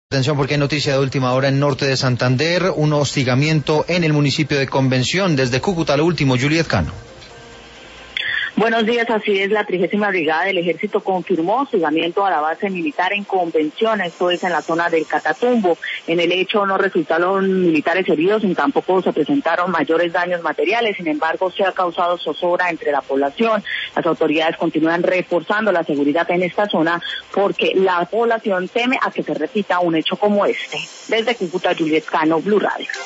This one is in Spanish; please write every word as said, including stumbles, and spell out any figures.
Atención porque hay noticia de última hora en norte de Santander, un hostigamiento en el municipio de Convención. Desde Cúcuta, lo último, Juliet Cano. Buenos días, así es, la trigésima Brigada del Ejército confirmó hostigamiento a la base militar en Convención, esto es en la zona del Catatumbo. En el hecho no resultaron militares heridos y tampoco se presentaron mayores daños materiales, sin embargo se ha causado zozobra entre la población. Las autoridades continúan reforzando la seguridad en esta zona porque la población teme a que se repita un hecho como este. Desde Cúcuta, Juliet Cano, Blue Radio.